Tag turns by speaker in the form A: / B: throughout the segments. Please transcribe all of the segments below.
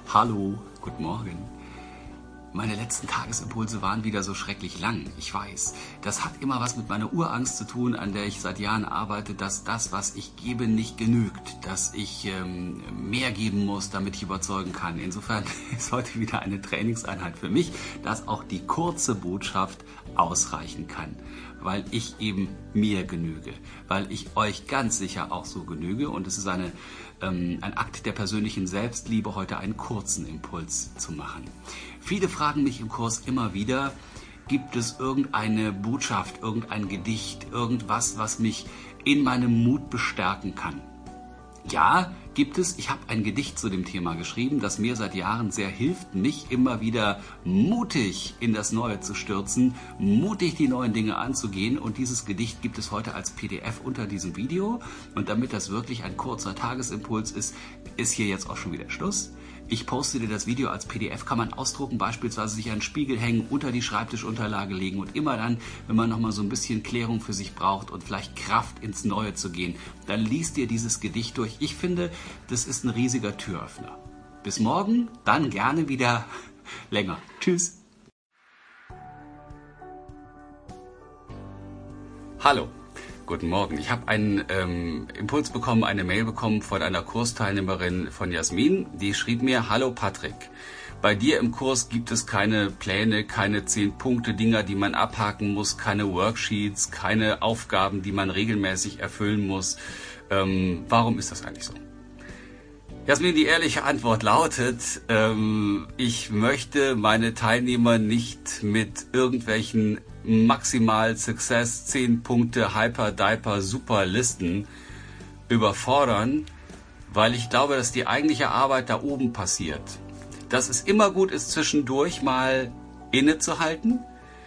A: Hallo, guten Morgen. Meine letzten Tagesimpulse waren wieder so schrecklich lang, ich weiß. Das hat immer was mit meiner Urangst zu tun, an der ich seit Jahren arbeite, dass das, was ich gebe, nicht genügt. Dass ich mehr geben muss, damit ich überzeugen kann. Insofern ist heute wieder eine Trainingseinheit für mich, dass auch die kurze Botschaft ausreichen kann. Weil ich eben mir genüge. Weil ich euch ganz sicher auch so genüge. Und es ist ein Akt der persönlichen Selbstliebe, heute einen kurzen Impuls zu machen. Viele fragen mich im Kurs immer wieder, gibt es irgendeine Botschaft, irgendein Gedicht, irgendwas, was mich in meinem Mut bestärken kann? Ja, gibt es. Ich habe ein Gedicht zu dem Thema geschrieben, das mir seit Jahren sehr hilft, mich immer wieder mutig in das Neue zu stürzen, mutig die neuen Dinge anzugehen. Und dieses Gedicht gibt es heute als PDF unter diesem Video. Und damit das wirklich ein kurzer Tagesimpuls ist, ist hier jetzt auch schon wieder Schluss. Ich poste dir das Video als PDF, kann man ausdrucken, beispielsweise sich an den Spiegel hängen, unter die Schreibtischunterlage legen und immer dann, wenn man nochmal so ein bisschen Klärung für sich braucht und vielleicht Kraft ins Neue zu gehen, dann liest dir dieses Gedicht durch. Ich finde, das ist ein riesiger Türöffner. Bis morgen, dann gerne wieder länger. Tschüss. Hallo. Guten Morgen. Ich habe einen Impuls bekommen, eine Mail bekommen von einer Kursteilnehmerin von Jasmin. Die schrieb mir: Hallo Patrick, bei dir im Kurs gibt es keine Pläne, keine 10-Punkte-Dinger, die man abhaken muss, keine Worksheets, keine Aufgaben, die man regelmäßig erfüllen muss. Warum ist das eigentlich so? Jasmin, die ehrliche Antwort lautet, ich möchte meine Teilnehmer nicht mit irgendwelchen maximal Success 10 Punkte Hyper Diaper Super Listen überfordern, weil ich glaube, dass die eigentliche Arbeit da oben passiert. Dass es immer gut ist, zwischendurch mal innezuhalten,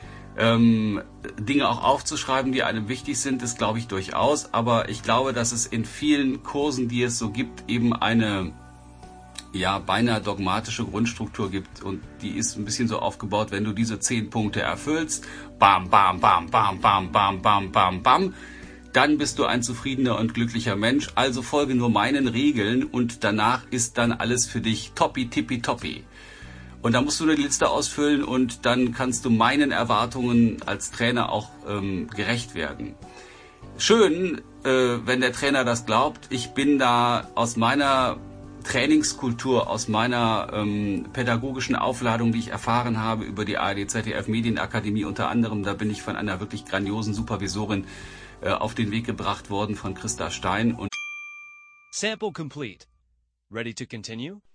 A: Dinge auch aufzuschreiben, die einem wichtig sind, das glaube ich durchaus. Aber ich glaube, dass es in vielen Kursen, die es so gibt, eben eine beinahe dogmatische Grundstruktur gibt. Und die ist ein bisschen so aufgebaut, wenn du diese 10 Punkte erfüllst, bam, bam, bam, bam, bam, bam, bam, bam, bam, dann bist du ein zufriedener und glücklicher Mensch. Also folge nur meinen Regeln und danach ist dann alles für dich toppi, tippi, toppi. Und da musst du eine Liste ausfüllen und dann kannst du meinen Erwartungen als Trainer auch gerecht werden. Schön, wenn der Trainer das glaubt. Ich bin da aus meiner Trainingskultur, aus meiner pädagogischen Aufladung, die ich erfahren habe über die ARD ZDF Medienakademie unter anderem, da bin ich von einer wirklich grandiosen Supervisorin auf den Weg gebracht worden, von Christa Stein.
B: Sample complete. Ready to continue?